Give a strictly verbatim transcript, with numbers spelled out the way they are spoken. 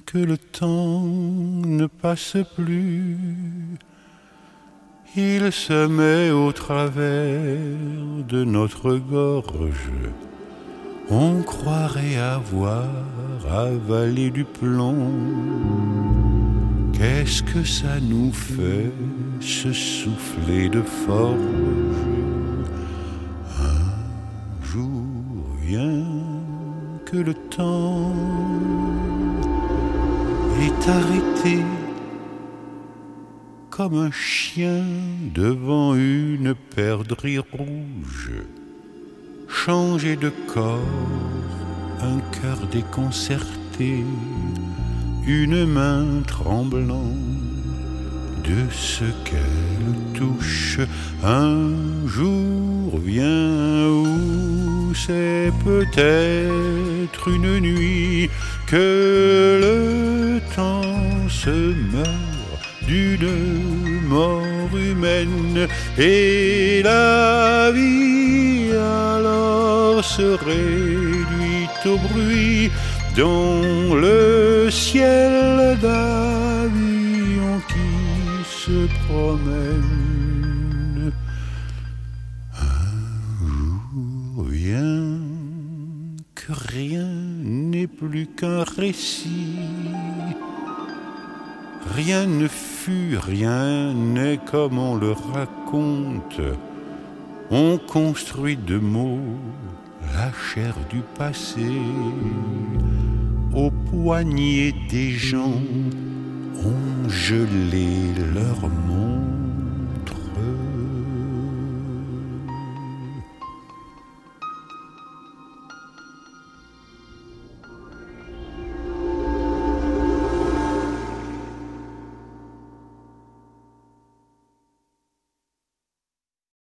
que le temps ne passe plus, il se met au travers de notre gorge. On croirait avoir avalé du plomb. Qu'est-ce que ça nous fait, ce soufflet de forge? Un jour vient que le temps est arrêté comme un chien devant une perdrix rouge. Changer de corps, un cœur déconcerté, une main tremblant de ce qu'elle touche. Un jour vient où c'est peut-être une nuit que le temps se meurt d'une mort humaine et la vie alors se réduit au bruit dont le ciel d'avion qui se promène. Un jour vient que rien n'est plus qu'un récit. Rien ne fut, rien n'est comme on le raconte. On construit de mots la chair du passé. Au poignet des gens ont gelé leurs mots.